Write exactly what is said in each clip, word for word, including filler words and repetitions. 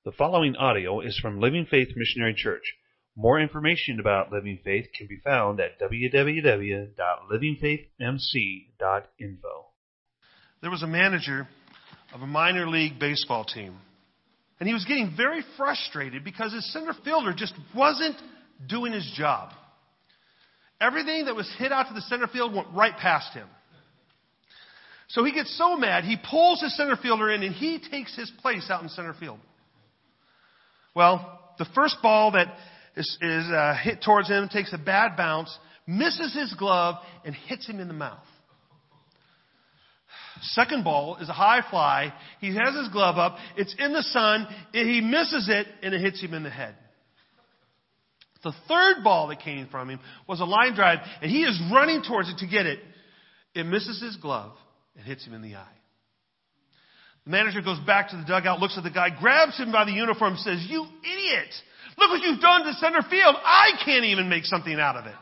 The following audio is from Living Faith Missionary Church. More information about Living Faith can be found at w w w dot living faith m c dot info. There was a manager of a minor league baseball team, and he was getting very frustrated because his center fielder just wasn't doing his job. Everything that was hit out to the center field went right past him. So he gets so mad, he pulls his center fielder in, and he takes his place out in center field. Well, the first ball that is, is uh, hit towards him takes a bad bounce, misses his glove, and hits him in the mouth. Second ball is a high fly. He has his glove up. It's in the sun. He misses it, and it hits him in the head. The third ball that came from him was a line drive, and he is running towards it to get it. It misses his glove and hits him in the eye. The manager goes back to the dugout, looks at the guy, grabs him by the uniform, and says, "You idiot! Look what you've done to center field. I can't even make something out of it."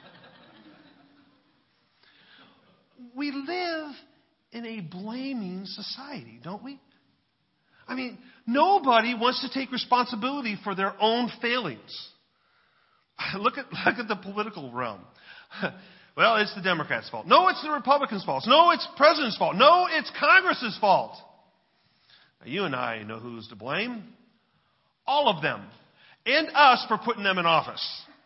We live in a blaming society, don't we? I mean, nobody wants to take responsibility for their own failings. Look at, look at the political realm. Well, it's the Democrats' fault. No, it's the Republicans' fault. No, it's the president's fault. No, it's Congress's fault. Now, you and I know who's to blame. All of them. And us for putting them in office.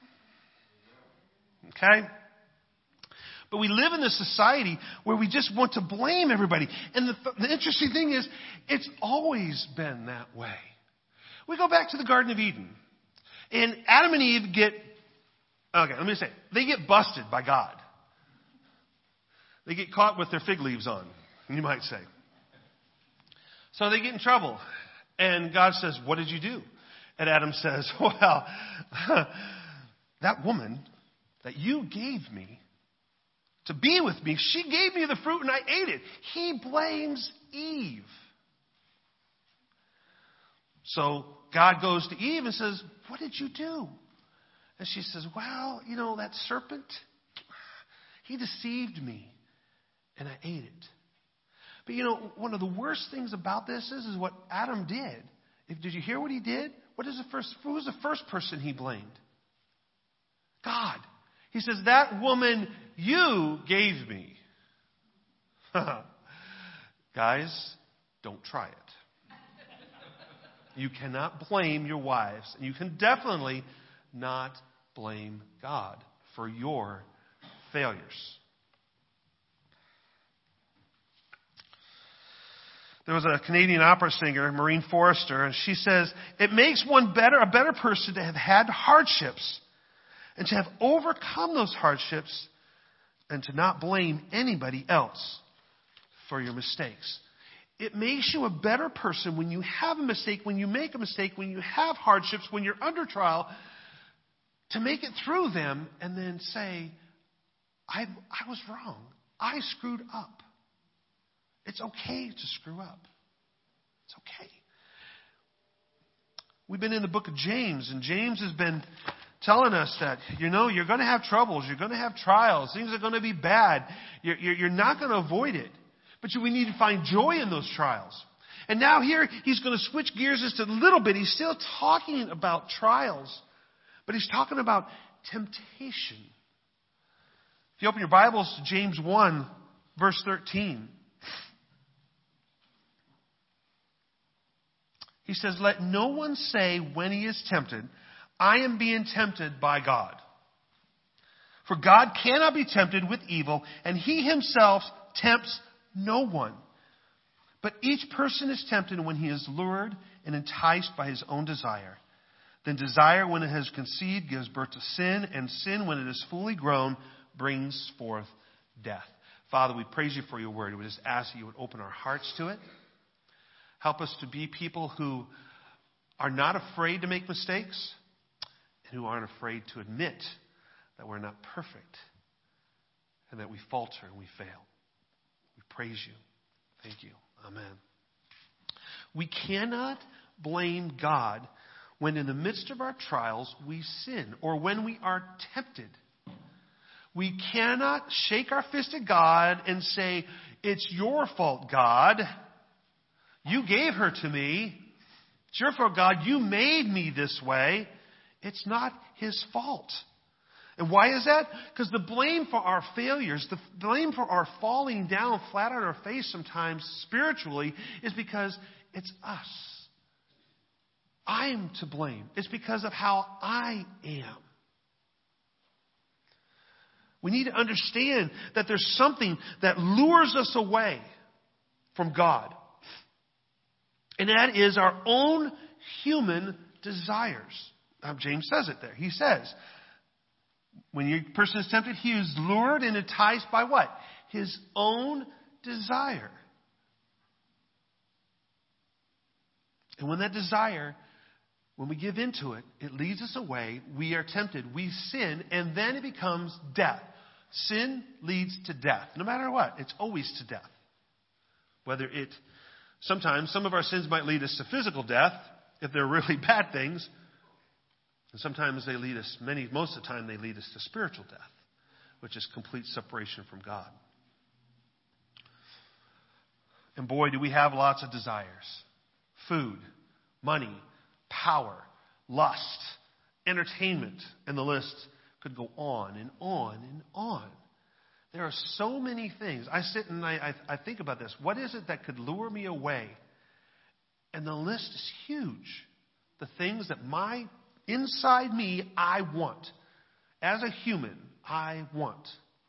Okay? But we live in this society where we just want to blame everybody. And the, the interesting thing is, it's always been that way. We go back to the Garden of Eden. And Adam and Eve get, okay, let me say, they get busted by God. They get caught with their fig leaves on, you might say. So they get in trouble. And God says, "What did you do?" And Adam says, "Well, that woman that you gave me to be with me, she gave me the fruit and I ate it." He blames Eve. So God goes to Eve and says, "What did you do?" And she says, "Well, you know, that serpent, he deceived me and I ate it." But you know, one of the worst things about this is, is what Adam did. If, did you hear what he did? What is the first, who was the first person he blamed? God. He says, "That woman you gave me." Guys, don't try it. You cannot blame your wives. And you can definitely not blame God for your failures. There was a Canadian opera singer, Maureen Forrester, and she says, "It makes one better, a better person to have had hardships and to have overcome those hardships and to not blame anybody else for your mistakes." It makes you a better person when you have a mistake, when you make a mistake, when you have hardships, when you're under trial, to make it through them and then say, I, I was wrong. I screwed up. It's okay to screw up. It's okay. We've been in the book of James, and James has been telling us that, you know, you're going to have troubles. You're going to have trials. Things are going to be bad. You're, you're, you're not going to avoid it. But you, we need to find joy in those trials. And now here, he's going to switch gears just a little bit. He's still talking about trials, but he's talking about temptation. If you open your Bibles to James one, verse thirteen. He says, "Let no one say when he is tempted, 'I am being tempted by God.' For God cannot be tempted with evil, and he himself tempts no one. But each person is tempted when he is lured and enticed by his own desire. Then desire, when it has conceived, gives birth to sin, and sin, when it is fully grown, brings forth death." Father, we praise you for your word. We just ask that you would open our hearts to it. Help us to be people who are not afraid to make mistakes and who aren't afraid to admit that we're not perfect and that we falter and we fail. We praise you. Thank you. Amen. We cannot blame God when in the midst of our trials we sin or when we are tempted. We cannot shake our fist at God and say, "It's your fault, God. You gave her to me. It's your fault, God. You made me this way. It's not his fault. And why is that? Because the blame for our failures, the blame for our falling down flat on our face sometimes spiritually is because it's us. I'm to blame. It's because of how I am. We need to understand that there's something that lures us away from God. And that is our own human desires. Um, James says it there. He says, when your person is tempted, he is lured and enticed by what? His own desire. And when that desire, when we give into it, it leads us away. We are tempted. We sin, and then it becomes death. Sin leads to death. No matter what, it's always to death. Whether it, sometimes some of our sins might lead us to physical death if they're really bad things. And sometimes they lead us, many, most of the time they lead us to spiritual death, which is complete separation from God. And boy, do we have lots of desires. Food, money, power, lust, entertainment, and the list could go on and on and on. There are so many things. I sit and I, I, I think about this. What is it that could lure me away? And the list is huge. The things that my inside me, I want. As a human, I want.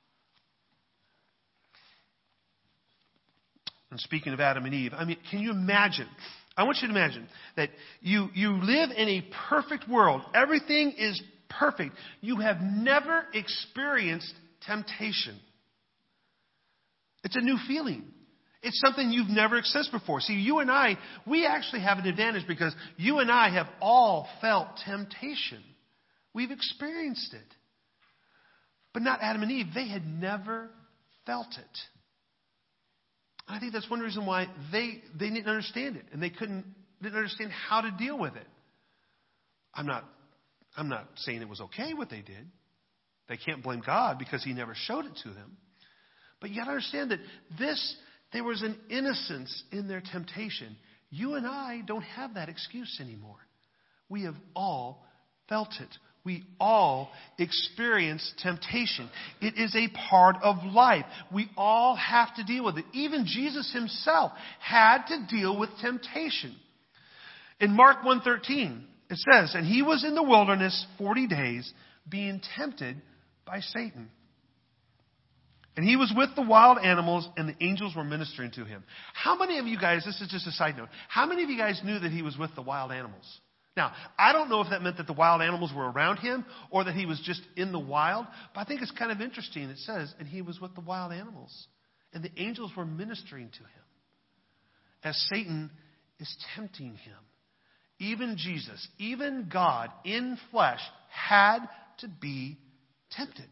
And speaking of Adam and Eve, I mean, can you imagine? I want you to imagine that you, you live in a perfect world. Everything is perfect. You have never experienced temptation. It's a new feeling. It's something you've never experienced before. See, you and I, we actually have an advantage because you and I have all felt temptation. We've experienced it. But not Adam and Eve. They had never felt it. I think that's one reason why they, they didn't understand it. And they couldn't didn't understand how to deal with it. I'm not, I'm not saying it was okay what they did. They can't blame God because he never showed it to them. But you got to understand that this... There was an innocence in their temptation. You and I don't have that excuse anymore. We have all felt it. We all experience temptation. It is a part of life. We all have to deal with it. Even Jesus himself had to deal with temptation. In Mark one thirteen, it says, and he was in the wilderness forty days being tempted by Satan. And he was with the wild animals, and the angels were ministering to him. How many of you guys, this is just a side note, how many of you guys knew that he was with the wild animals? Now, I don't know if that meant that the wild animals were around him or that he was just in the wild, but I think it's kind of interesting. It says, and he was with the wild animals, and the angels were ministering to him as Satan is tempting him. Even Jesus, even God in flesh had to be tempted.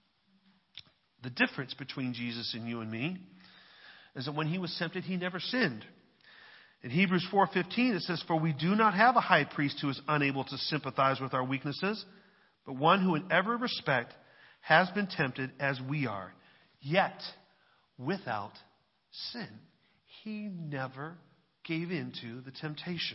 The difference between Jesus and you and me is that when he was tempted, he never sinned. In Hebrews four fifteen, it says, for we do not have a high priest who is unable to sympathize with our weaknesses, but one who in every respect has been tempted as we are, yet without sin. He never gave in to the temptation.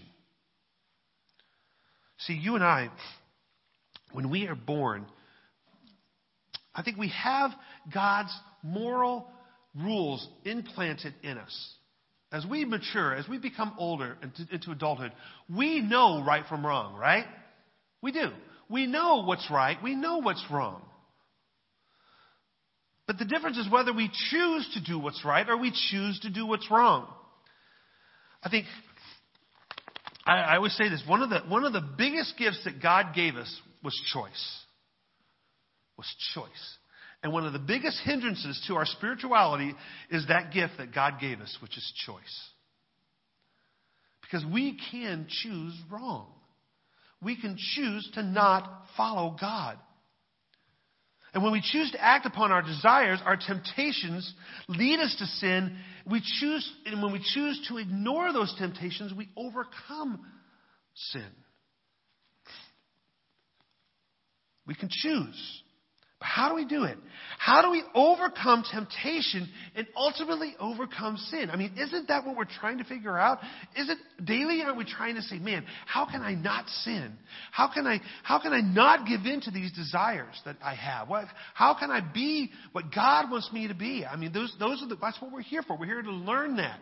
See, you and I, when we are born, I think we have God's moral rules implanted in us. As we mature, as we become older into, into adulthood, we know right from wrong, right? We do. We know what's right. We know what's wrong. But the difference is whether we choose to do what's right or we choose to do what's wrong. I think, I, I always say this, one of the, one of the biggest gifts that God gave us was choice. Was choice. And one of the biggest hindrances to our spirituality is that gift that God gave us, which is choice. Because we can choose wrong. We can choose to not follow God. And when we choose to act upon our desires, our temptations lead us to sin. We choose, and when we choose to ignore those temptations, we overcome sin. We can choose. But how do we do it? How do we overcome temptation and ultimately overcome sin? I mean, isn't that what we're trying to figure out? Is it daily aren't we trying to say, man, how can I not sin? How can I how can I not give in to these desires that I have? What how can I be what God wants me to be? I mean, those those are the, that's what we're here for. We're here to learn that.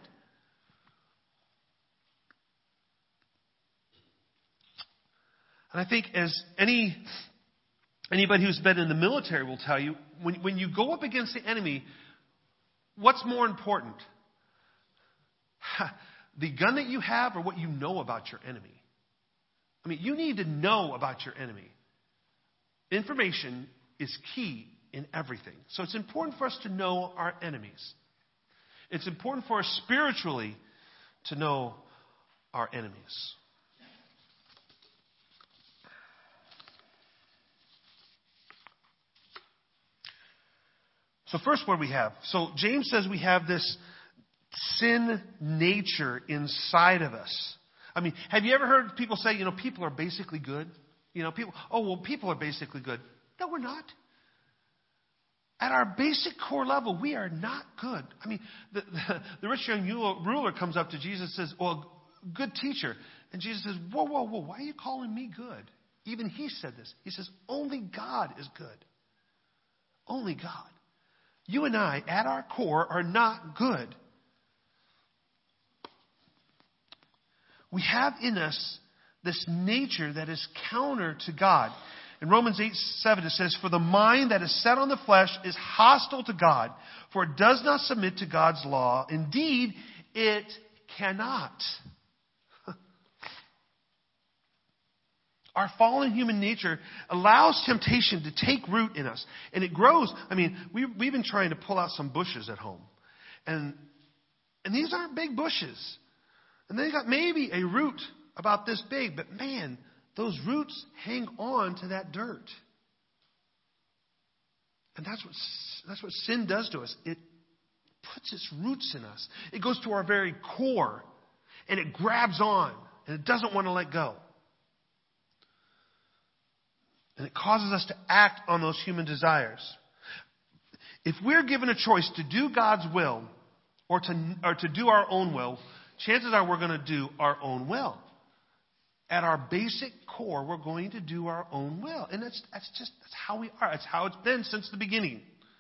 And I think as any Anybody who's been in the military will tell you, when, when you go up against the enemy, what's more important? The gun that you have or what you know about your enemy? I mean, you need to know about your enemy. Information is key in everything. So it's important for us to know our enemies. It's important for us spiritually to know our enemies. So first, what do we have? So James says we have this sin nature inside of us. I mean, have you ever heard people say, you know, people are basically good? You know, people, oh, well, people are basically good. No, we're not. At our basic core level, we are not good. I mean, the, the, the rich young ruler comes up to Jesus and says, well, good teacher. And Jesus says, whoa, whoa, whoa, why are you calling me good? Even he said this. He says, only God is good. Only God. You and I, at our core, are not good. We have in us this nature that is counter to God. In Romans eight seven it says, for the mind that is set on the flesh is hostile to God, for it does not submit to God's law. Indeed, it cannot. Our fallen human nature allows temptation to take root in us. And it grows. I mean, we, we've been trying to pull out some bushes at home. And, and these aren't big bushes. And they got maybe a root about this big. But man, those roots hang on to that dirt. And that's what, that's what sin does to us. It puts its roots in us. It goes to our very core. And it grabs on. And it doesn't want to let go. And it causes us to act on those human desires. If we're given a choice to do God's will or to, or to do our own will, chances are we're going to do our own will. At our basic core, we're going to do our own will. And that's, that's just that's how we are. That's how it's been since the beginning.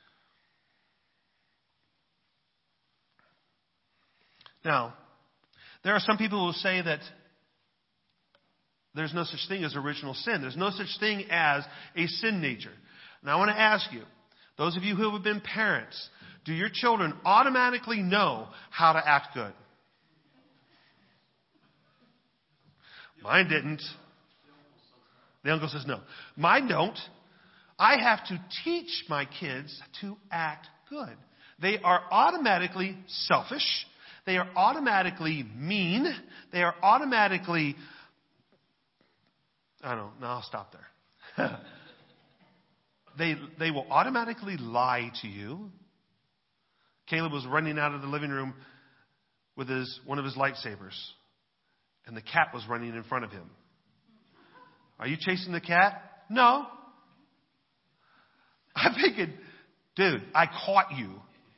Now, there are some people who say that there's no such thing as original sin. There's no such thing as a sin nature. Now I want to ask you, those of you who have been parents, do your children automatically know how to act good? Mine didn't. The uncle says no. Mine don't. I have to teach my kids to act good. They are automatically selfish. They are automatically mean. They are automatically... I don't know. No, I'll stop there. they they will automatically lie to you. Caleb was running out of the living room with his one of his lightsabers, and the cat was running in front of him. Are you chasing the cat? No. I'm thinking, dude, I caught you.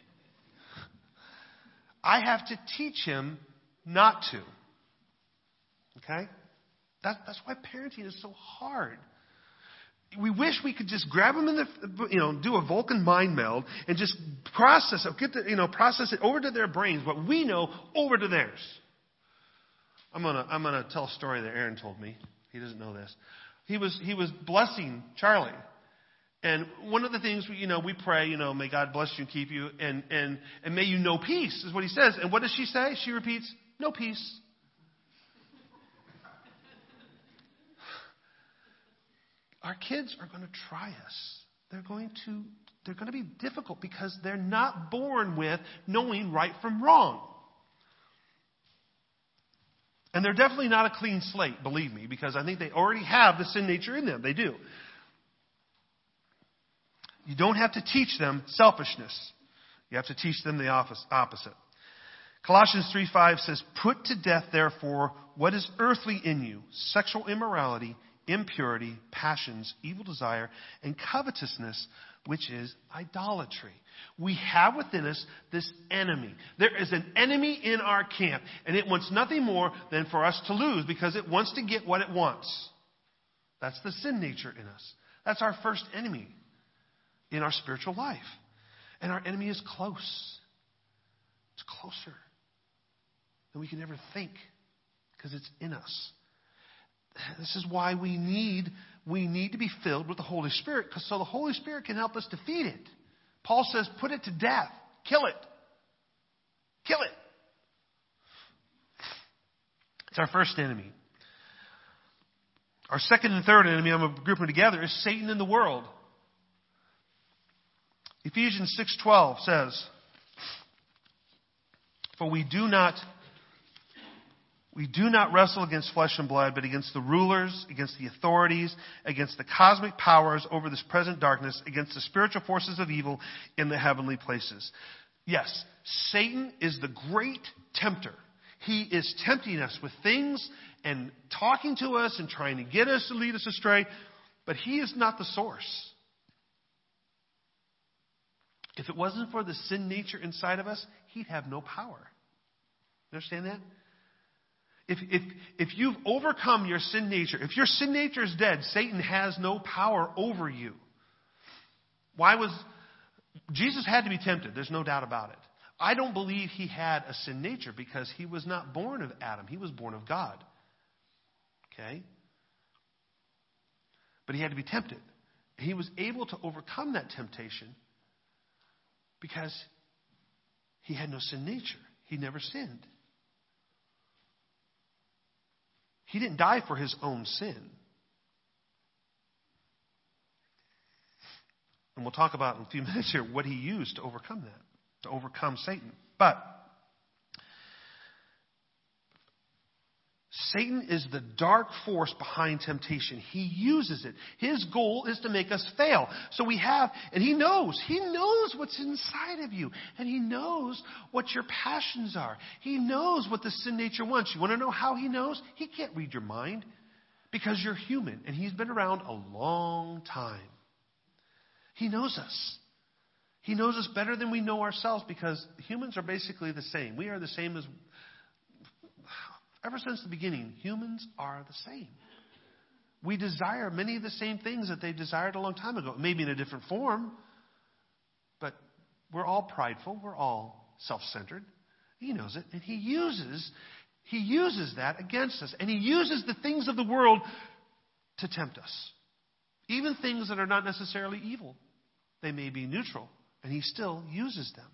I have to teach him not to. Okay? That, that's why parenting is so hard. We wish we could just grab them in the, you know, do a Vulcan mind meld and just process it, get the, you know, process it over to their brains, what we know over to theirs. I'm gonna, I'm gonna tell a story that Aaron told me. He doesn't know this. He was, he was blessing Charlie. And one of the things, we, you know, we pray, you know, may God bless you and keep you, and, and, and may you know peace, is what he says. And what does she say? She repeats, no peace. Our kids are going to try us. They're going to, they're going to be difficult because they're not born with knowing right from wrong. And they're definitely not a clean slate, believe me, because I think they already have the sin nature in them. They do. You don't have to teach them selfishness. You have to teach them the opposite. Colossians three five says, put to death, therefore, what is earthly in you, sexual immorality, impurity, passions, evil desire, and covetousness, which is idolatry. We have within us this enemy. There is an enemy in our camp, and it wants nothing more than for us to lose because it wants to get what it wants. That's the sin nature in us. That's our first enemy in our spiritual life. And our enemy is close. It's closer than we can ever think because it's in us. This is why we need we need to be filled with the Holy Spirit, because so the Holy Spirit can help us defeat it. Paul says, put it to death. Kill it. Kill it. It's our first enemy. Our second and third enemy, I'm going to group them together, is Satan in the world. Ephesians six twelve says, for we do not We do not wrestle against flesh and blood, but against the rulers, against the authorities, against the cosmic powers over this present darkness, against the spiritual forces of evil in the heavenly places. Yes, Satan is the great tempter. He is tempting us with things and talking to us and trying to get us to lead us astray, but he is not the source. If it wasn't for the sin nature inside of us, he'd have no power. You understand that? If, if, if you've overcome your sin nature, if your sin nature is dead, Satan has no power over you. Why was... Jesus had to be tempted. There's no doubt about it. I don't believe he had a sin nature because he was not born of Adam. He was born of God. Okay? But he had to be tempted. He was able to overcome that temptation because he had no sin nature. He never sinned. He didn't die for his own sin. And we'll talk about in a few minutes here what he used to overcome that, to overcome Satan. But Satan is the dark force behind temptation. He uses it. His goal is to make us fail. So we have, and he knows, he knows what's inside of you. And he knows what your passions are. He knows what the sin nature wants. You want to know how he knows? He can't read your mind because you're human. And he's been around a long time. He knows us. He knows us better than we know ourselves because humans are basically the same. We are the same as... Ever since the beginning, humans are the same. We desire many of the same things that they desired a long time ago, maybe in a different form, but we're all prideful. We're all self-centered. He knows it, and he uses, he uses that against us, and he uses the things of the world to tempt us, even things that are not necessarily evil. They may be neutral, and he still uses them.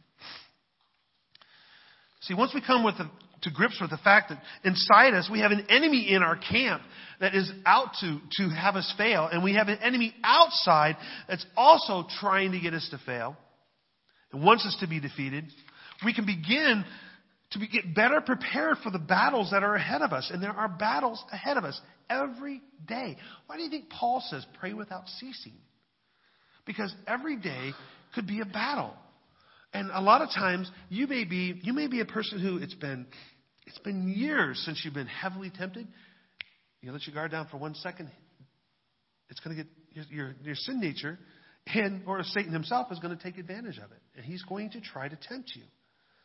See, once we come with the, to grips with the fact that inside us we have an enemy in our camp that is out to, to have us fail, and we have an enemy outside that's also trying to get us to fail and wants us to be defeated, we can begin to be, get better prepared for the battles that are ahead of us. And there are battles ahead of us every day. Why do you think Paul says pray without ceasing? Because every day could be a battle. And a lot of times you may be you may be a person who it's been it's been years since you've been heavily tempted. You let your guard down for one second, it's going to get your, your your sin nature, and or Satan himself is going to take advantage of it, and he's going to try to tempt you.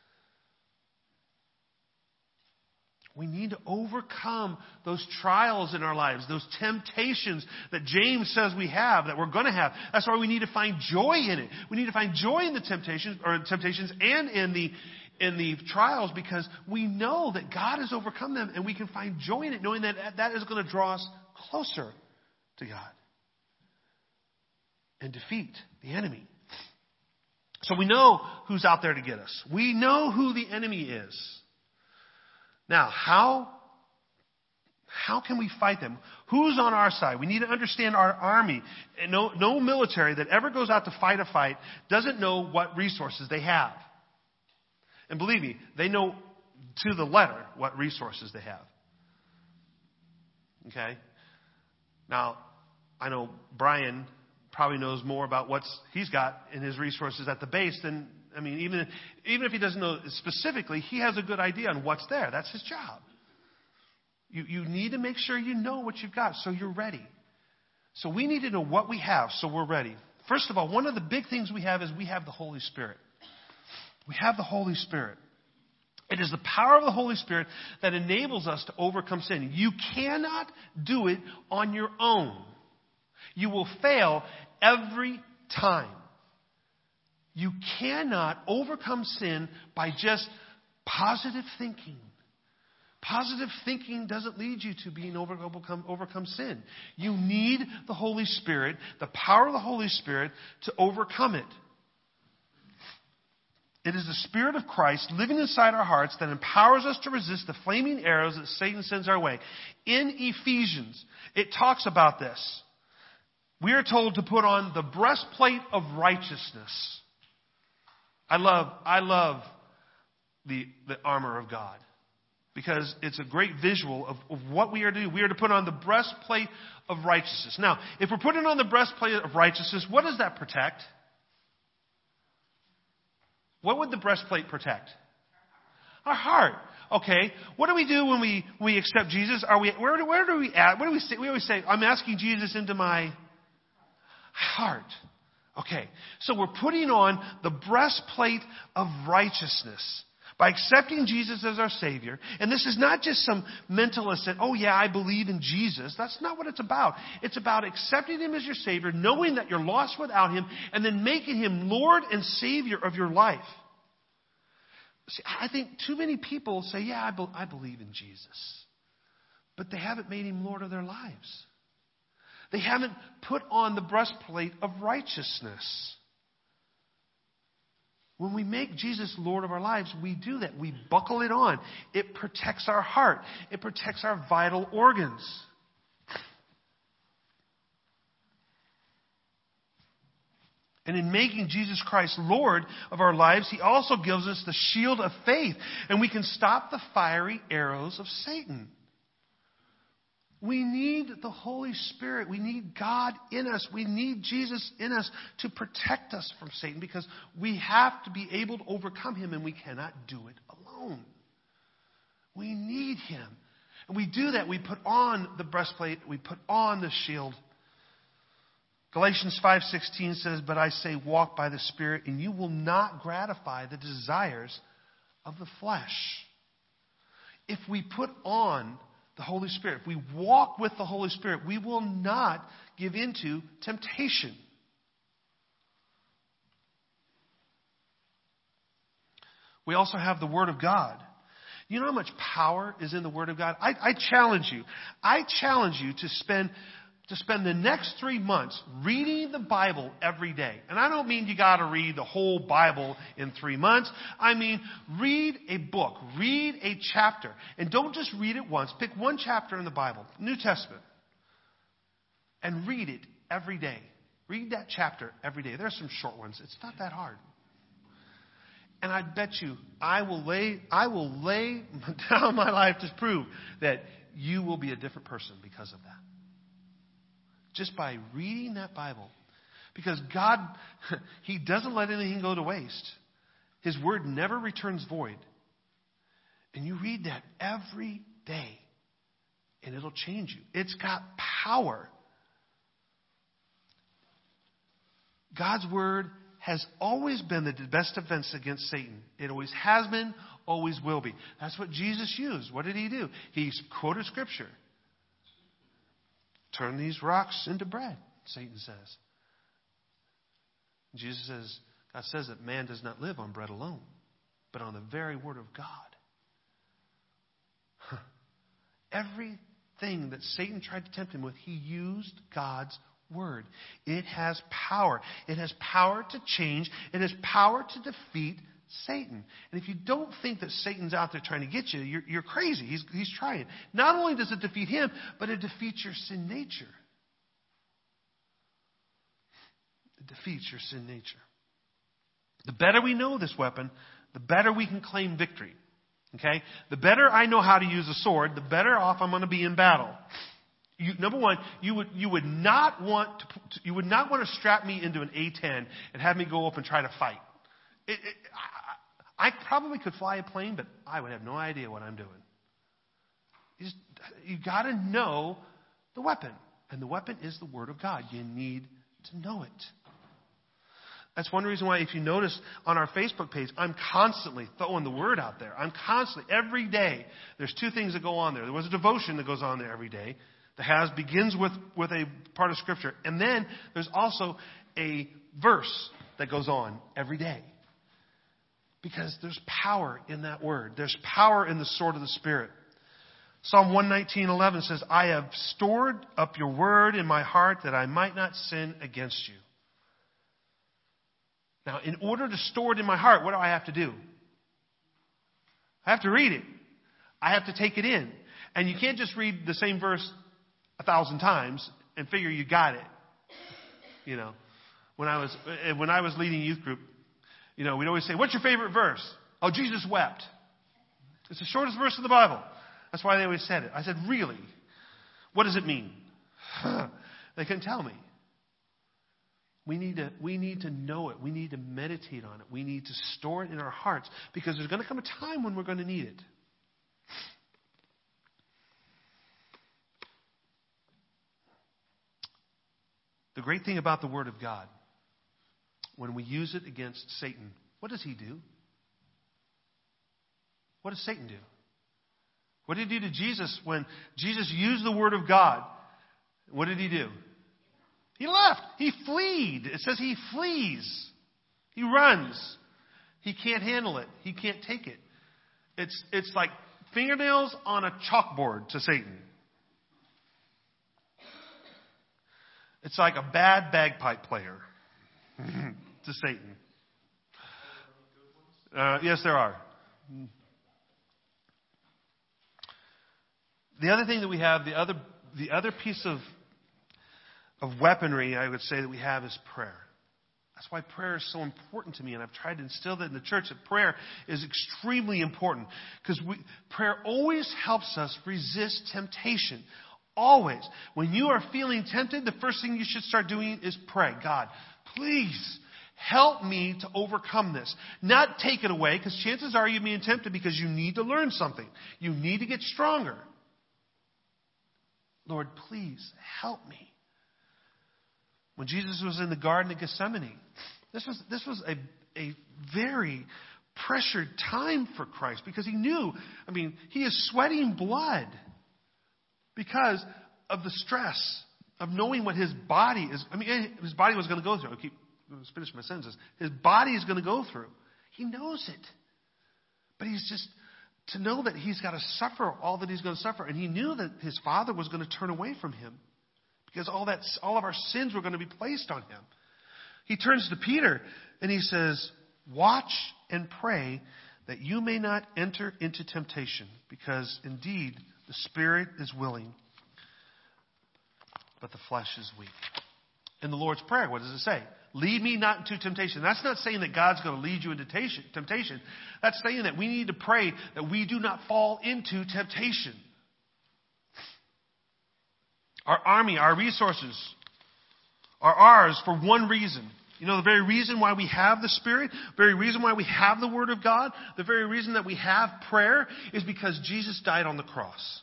We need to overcome those trials in our lives, those temptations that James says we have, that we're going to have. That's why we need to find joy in it. We need to find joy in the temptations, or temptations, and in the in the trials, because we know that God has overcome them, and we can find joy in it, knowing that that is going to draw us closer to God and defeat the enemy. So we know who's out there to get us. We know who the enemy is. Now, how, how can we fight them? Who's on our side? We need to understand our army. And no, no military that ever goes out to fight a fight doesn't know what resources they have. And believe me, they know to the letter what resources they have. Okay? Now, I know Brian probably knows more about what he's got in his resources at the base than... I mean, even, even if he doesn't know specifically, he has a good idea on what's there. That's his job. You, you need to make sure you know what you've got so you're ready. So we need to know what we have so we're ready. First of all, one of the big things we have is we have the Holy Spirit. We have the Holy Spirit. It is the power of the Holy Spirit that enables us to overcome sin. You cannot do it on your own. You will fail every time. You cannot overcome sin by just positive thinking. Positive thinking doesn't lead you to being over, overcome, overcome sin. You need the Holy Spirit, the power of the Holy Spirit, to overcome it. It is the Spirit of Christ living inside our hearts that empowers us to resist the flaming arrows that Satan sends our way. In Ephesians, it talks about this. We are told to put on the breastplate of righteousness. I love, I love the, the armor of God because it's a great visual of, of what we are to do. We are to put on the breastplate of righteousness. Now, if we're putting on the breastplate of righteousness, what does that protect? What would the breastplate protect? Our heart. Okay. What do we do when we, we accept Jesus? Are we where do, where do we at? What do we say? We always say, I'm asking Jesus into my heart. Okay. So we're putting on the breastplate of righteousness by accepting Jesus as our Savior. And this is not just some mentalist that, oh yeah, I believe in Jesus. That's not what it's about. It's about accepting Him as your Savior, knowing that you're lost without Him, and then making Him Lord and Savior of your life. See, I think too many people say, yeah, I, be- I believe in Jesus. But they haven't made Him Lord of their lives. They haven't put on the breastplate of righteousness. When we make Jesus Lord of our lives, we do that. We buckle it on. It protects our heart. It protects our vital organs. And in making Jesus Christ Lord of our lives, He also gives us the shield of faith. And we can stop the fiery arrows of Satan. We need the Holy Spirit. We need God in us. We need Jesus in us to protect us from Satan because we have to be able to overcome him and we cannot do it alone. We need Him. And we do that. We put on the breastplate. We put on the shield. Galatians five sixteen says, but I say walk by the Spirit and you will not gratify the desires of the flesh. If we put on the Holy Spirit, if we walk with the Holy Spirit, we will not give into temptation. We also have the Word of God. You know how much power is in the Word of God? I, I challenge you. I challenge you to spend to spend the next three months reading the Bible every day. And I don't mean you got to read the whole Bible in three months. I mean, read a book. Read a chapter. And don't just read it once. Pick one chapter in the Bible, New Testament, and read it every day. Read that chapter every day. There are some short ones. It's not that hard. And I bet you, I will lay, I will lay down my life to prove that you will be a different person because of that. Just by reading that Bible. Because God, He doesn't let anything go to waste. His Word never returns void. And you read that every day. And it'll change you. It's got power. God's Word has always been the best defense against Satan. It always has been, always will be. That's what Jesus used. What did He do? He quoted Scripture. Turn these rocks into bread, Satan says. Jesus says, God says that man does not live on bread alone, but on the very Word of God. Huh. Everything that Satan tried to tempt him with, he used God's Word. It has power. It has power to change. It has power to defeat Satan. And if you don't think that Satan's out there trying to get you, you're, you're crazy. He's, he's trying. Not only does it defeat him, but it defeats your sin nature. It defeats your sin nature. The better we know this weapon, the better we can claim victory. Okay? The better I know how to use a sword, the better off I'm going to be in battle. You, number one, you would you would not want to you would not want to strap me into an A ten and have me go up and try to fight. It, it, I, I probably could fly a plane, but I would have no idea what I'm doing. You, just, you got to know the weapon. And the weapon is the Word of God. You need to know it. That's one reason why, if you notice on our Facebook page, I'm constantly throwing the Word out there. I'm constantly, every day, there's two things that go on there. There was a devotion that goes on there every day that has, begins with, with a part of Scripture. And then there's also a verse that goes on every day. Because there's power in that Word. There's power in the sword of the Spirit. Psalm one nineteen eleven says, I have stored up your word in my heart that I might not sin against you. Now, in order to store it in my heart, what do I have to do? I have to read it. I have to take it in. And you can't just read the same verse a thousand times and figure you got it. You know, when I was when I was leading youth group, you know, we'd always say, what's your favorite verse? Oh, Jesus wept. It's the shortest verse of the Bible. That's why they always said it. I said, really? What does it mean? They couldn't tell me. We need to, we need to know it. We need to meditate on it. We need to store it in our hearts, because there's going to come a time when we're going to need it. The great thing about the Word of God, when we use it against Satan, what does he do? What does Satan do? What did he do to Jesus when Jesus used the Word of God? What did he do? He left. He fled. It says he flees. He runs. He can't handle it. He can't take it. It's, it's like fingernails on a chalkboard to Satan. It's like a bad bagpipe player to Satan. Uh, yes, there are. The other thing that we have, the other the other piece of of weaponry, I would say, that we have is prayer. That's why prayer is so important to me, and I've tried to instill that in the church, that prayer is extremely important, because prayer always helps us resist temptation. Always. When you are feeling tempted, the first thing you should start doing is pray. God, please help me to overcome this. Not take it away, because chances are you're being tempted because you need to learn something. You need to get stronger. Lord, please help me. When Jesus was in the Garden of Gethsemane, this was this was a, a very pressured time for Christ, because he knew, I mean, he is sweating blood because of the stress of knowing what his body is. I mean, his body was going to go through. I'll keep let's finish my sentences. His body is going to go through. He knows it. But he's just, to know that he's got to suffer all that he's going to suffer. And he knew that his Father was going to turn away from him, because all that, all of our sins were going to be placed on him. He turns to Peter and he says, watch and pray that you may not enter into temptation, because indeed the spirit is willing, but the flesh is weak. In the Lord's Prayer, what does it say? Lead me not into temptation. That's not saying that God's going to lead you into temptation. That's saying that we need to pray that we do not fall into temptation. Our army, our resources are ours for one reason. You know, the very reason why we have the Spirit, the very reason why we have the Word of God, the very reason that we have prayer is because Jesus died on the cross.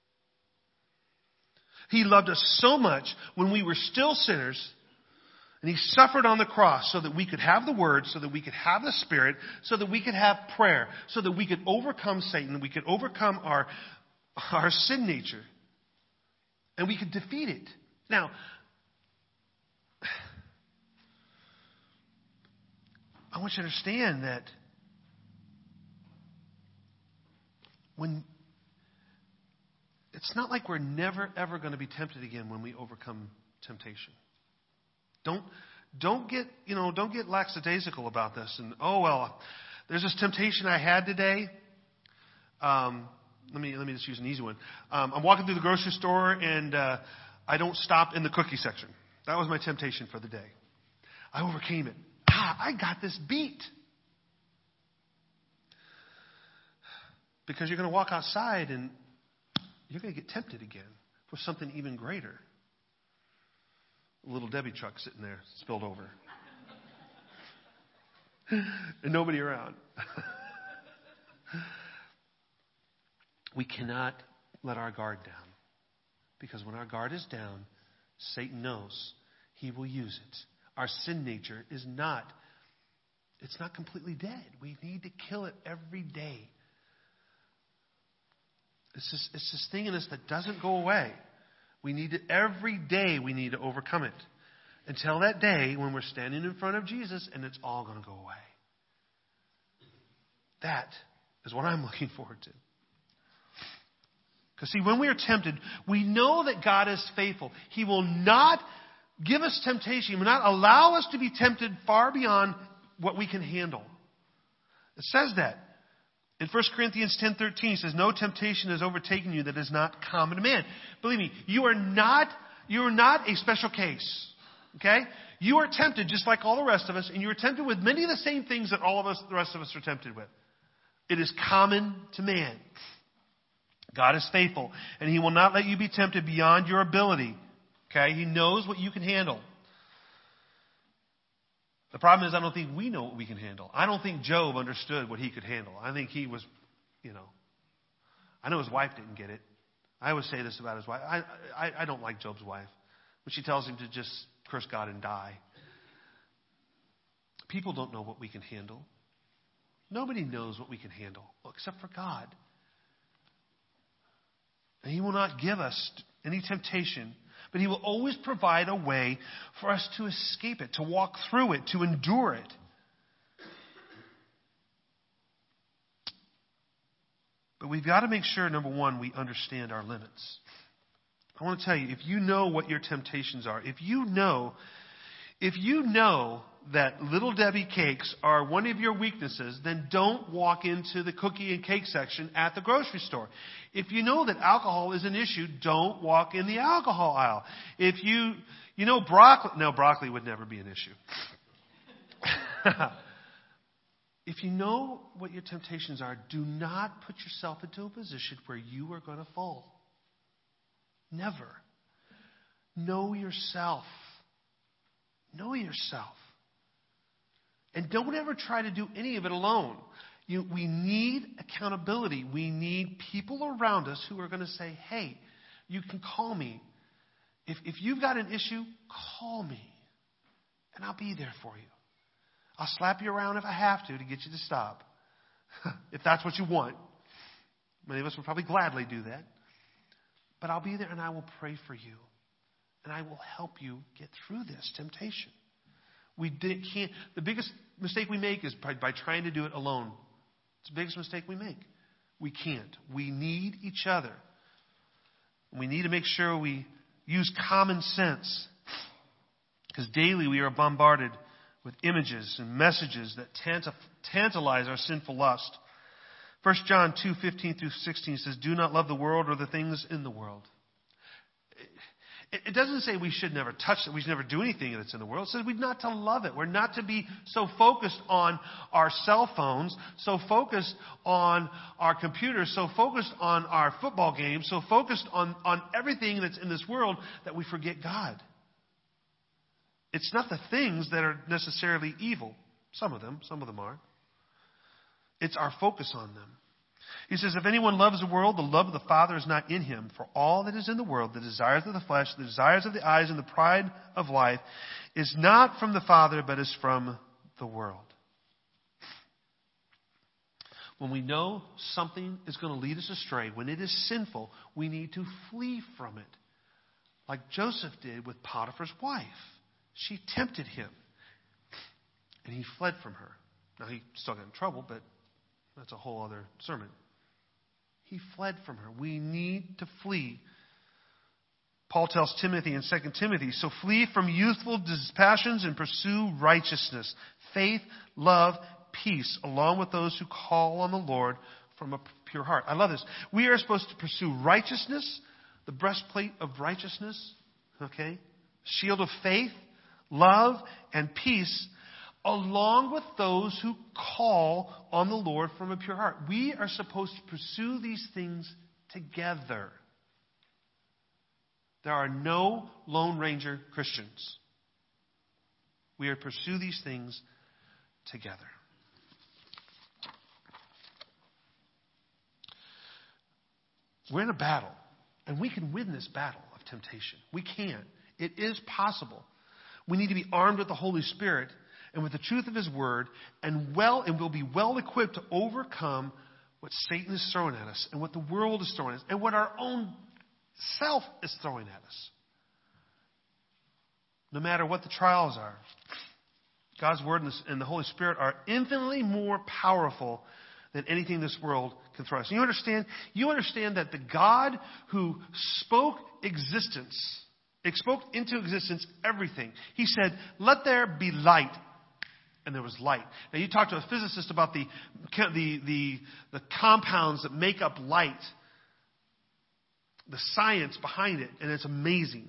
He loved us so much when we were still sinners, and He suffered on the cross so that we could have the Word, so that we could have the Spirit, so that we could have prayer, so that we could overcome Satan, we could overcome our, our sin nature, and we could defeat it. Now, I want you to understand that when it's not like we're never, ever going to be tempted again when we overcome temptation. Don't, don't get, you know, don't get lackadaisical about this. And, oh, well, there's this temptation I had today. Um, let me, let me just use an easy one. Um, I'm walking through the grocery store and, uh, I don't stop in the cookie section. That was my temptation for the day. I overcame it. Ah, I got this beat. Because you're going to walk outside and you're going to get tempted again for something even greater. A little Debbie truck sitting there, spilled over. And nobody around. We cannot let our guard down. Because when our guard is down, Satan knows he will use it. Our sin nature is not, it's not completely dead. We need to kill it every day. It's this, it's this thing in us that doesn't go away. We need to, every day we need to overcome it. Until that day when we're standing in front of Jesus and it's all going to go away. That is what I'm looking forward to. Because see, when we are tempted, we know that God is faithful. He will not give us temptation. He will not allow us to be tempted far beyond what we can handle. It says that. In First Corinthians ten thirteen, it says, no temptation has overtaken you that is not common to man. Believe me, you are not, you are not a special case. Okay? You are tempted just like all the rest of us, and you are tempted with many of the same things that all of us, the rest of us are tempted with. It is common to man. God is faithful, and He will not let you be tempted beyond your ability. Okay? He knows what you can handle. The problem is I don't think we know what we can handle. I don't think Job understood what he could handle. I think he was, you know, I know his wife didn't get it. I always say this about his wife. I, I, I don't like Job's wife. When she tells him to just curse God and die. People don't know what we can handle. Nobody knows what we can handle except for God. And He will not give us any temptation, but He will always provide a way for us to escape it, to walk through it, to endure it. But we've got to make sure, number one, we understand our limits. I want to tell you, if you know what your temptations are, if you know, if you know that Little Debbie cakes are one of your weaknesses, then don't walk into the cookie and cake section at the grocery store. If you know that alcohol is an issue, don't walk in the alcohol aisle. If you, you know, broccoli, no, broccoli would never be an issue. If you know what your temptations are, do not put yourself into a position where you are going to fall. Never. Know yourself. Know yourself. And don't ever try to do any of it alone. You, we need accountability. We need people around us who are going to say, hey, you can call me. If, if you've got an issue, call me. And I'll be there for you. I'll slap you around if I have to to get you to stop. If that's what you want. Many of us would probably gladly do that. But I'll be there and I will pray for you. And I will help you get through this temptation. We did, can't. The biggest mistake we make is by, by trying to do it alone. It's the biggest mistake we make. We can't. We need each other. We need to make sure we use common sense. Because daily we are bombarded with images and messages that tantalize our sinful lust. First John two fifteen through sixteen says, do not love the world or the things in the world. It doesn't say we should never touch it. We should never do anything that's in the world. It says we're not to love it. We're not to be so focused on our cell phones, so focused on our computers, so focused on our football games, so focused on, on everything that's in this world that we forget God. It's not the things that are necessarily evil. Some of them, some of them are. It's our focus on them. He says, if anyone loves the world, the love of the Father is not in him. For all that is in the world, the desires of the flesh, the desires of the eyes, and the pride of life, is not from the Father, but is from the world. When we know something is going to lead us astray, when it is sinful, we need to flee from it. Like Joseph did with Potiphar's wife. She tempted him. And he fled from her. Now, he still got in trouble, but that's a whole other sermon. He fled from her. We need to flee. Paul tells Timothy in Second Timothy, so flee from youthful passions and pursue righteousness, faith, love, peace, along with those who call on the Lord from a pure heart. I love this. We are supposed to pursue righteousness, the breastplate of righteousness, okay? Shield of faith, love, and peace, along with those who call on the Lord from a pure heart. We are supposed to pursue these things together. There are no Lone Ranger Christians. We are to pursue these things together. We're in a battle, and we can win this battle of temptation. We can. It is possible. We need to be armed with the Holy Spirit and with the truth of His Word, and well, and we'll be well equipped to overcome what Satan is throwing at us, and what the world is throwing at us, and what our own self is throwing at us. No matter what the trials are, God's Word and the Holy Spirit are infinitely more powerful than anything this world can throw us. And you understand? You understand that the God who spoke existence, spoke into existence everything. He said, "Let there be light," and there was light. Now you talk to a physicist about the the the, the compounds that make up light, the science behind it, and it's amazing.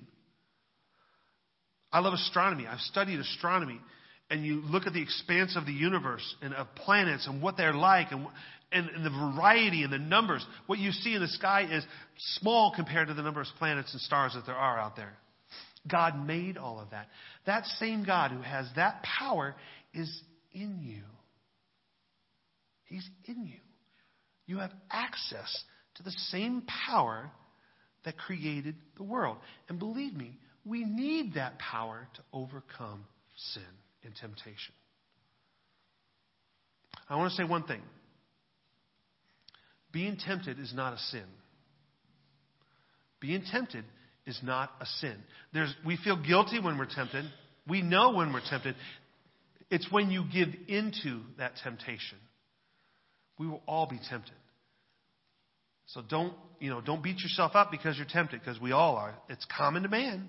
I love astronomy. I've studied astronomy. And you look at the expanse of the universe and of planets and what they're like and, and, and the variety and the numbers. What you see in the sky is small compared to the number of planets and stars that there are out there. God made all of that. That same God who has that power is in you. He's in you. You have access to the same power that created the world. And believe me, we need that power to overcome sin and temptation. I want to say one thing. Being tempted is not a sin. Being tempted is not a sin. There's, we feel guilty when we're tempted. We know when we're tempted. It's when you give into that temptation. We will all be tempted. So don't, you know, don't beat yourself up because you're tempted, because we all are. It's common to man.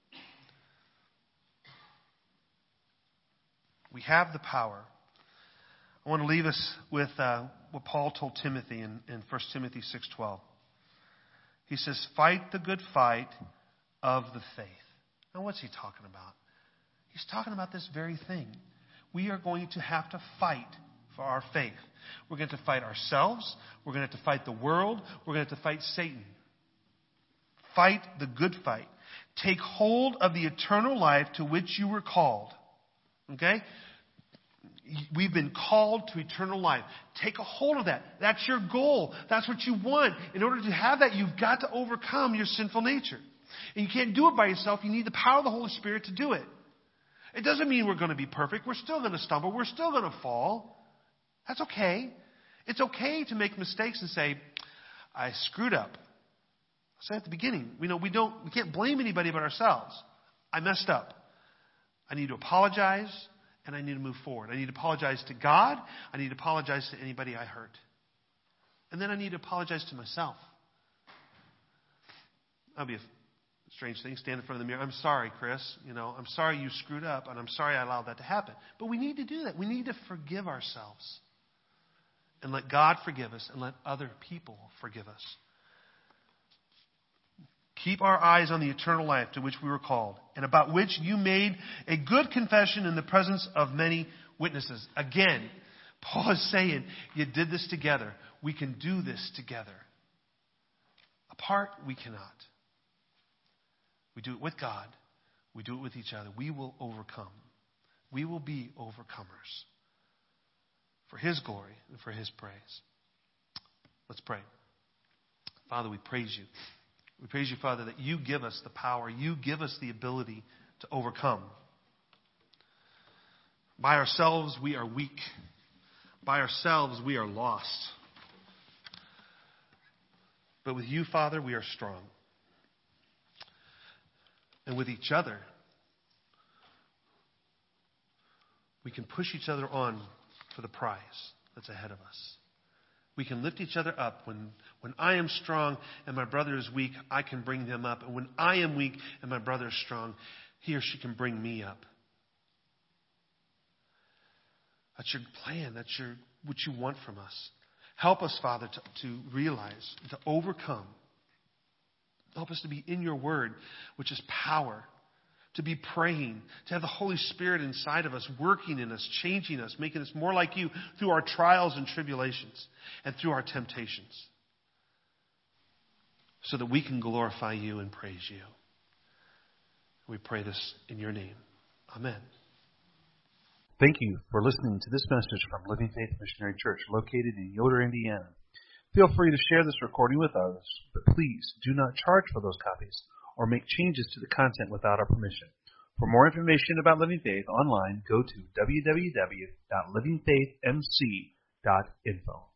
We have the power. I want to leave us with uh, what Paul told Timothy in, in First Timothy six twelve. He says, "Fight the good fight of the faith." Now what's he talking about? He's talking about this very thing. We are going to have to fight for our faith. We're going to fight ourselves. We're going to have to fight the world. We're going to have to fight Satan. Fight the good fight. Take hold of the eternal life to which you were called. Okay? We've been called to eternal life. Take a hold of that. That's your goal. That's what you want. In order to have that, you've got to overcome your sinful nature. And you can't do it by yourself. You need the power of the Holy Spirit to do it. It doesn't mean we're going to be perfect. We're still going to stumble. We're still going to fall. That's okay. It's okay to make mistakes and say, "I screwed up." I said at the beginning, we know we don't, we can't blame anybody but ourselves. I messed up. I need to apologize, and I need to move forward. I need to apologize to God. I need to apologize to anybody I hurt. And then I need to apologize to myself. That'll be a strange thing. Stand in front of the mirror. "I'm sorry, Chris. You know, I'm sorry you screwed up, and I'm sorry I allowed that to happen." But we need to do that. We need to forgive ourselves. And let God forgive us, and let other people forgive us. Keep our eyes on the eternal life to which we were called, and about which you made a good confession in the presence of many witnesses. Again, Paul is saying, you did this together. We can do this together. Apart, we cannot. We do it with God. We do it with each other. We will overcome. We will be overcomers. For His glory and for His praise. Let's pray. Father, we praise You. We praise You, Father, that You give us the power. You give us the ability to overcome. By ourselves, we are weak. By ourselves, we are lost. But with You, Father, we are strong. And with each other, we can push each other on for the prize that's ahead of us. We can lift each other up. When, when I am strong and my brother is weak, I can bring them up. And when I am weak and my brother is strong, he or she can bring me up. That's Your plan. That's your what You want from us. Help us, Father, to, to realize, to overcome. Help us to be in Your Word, which is power. To be praying, to have the Holy Spirit inside of us, working in us, changing us, making us more like You through our trials and tribulations and through our temptations. So that we can glorify You and praise You. We pray this in Your name. Amen. Thank you for listening to this message from Living Faith Missionary Church located in Yoder, Indiana. Feel free to share this recording with others, but please do not charge for those copies. or make changes to the content without our permission. For more information about Living Faith online, go to w w w dot living faith m c dot info.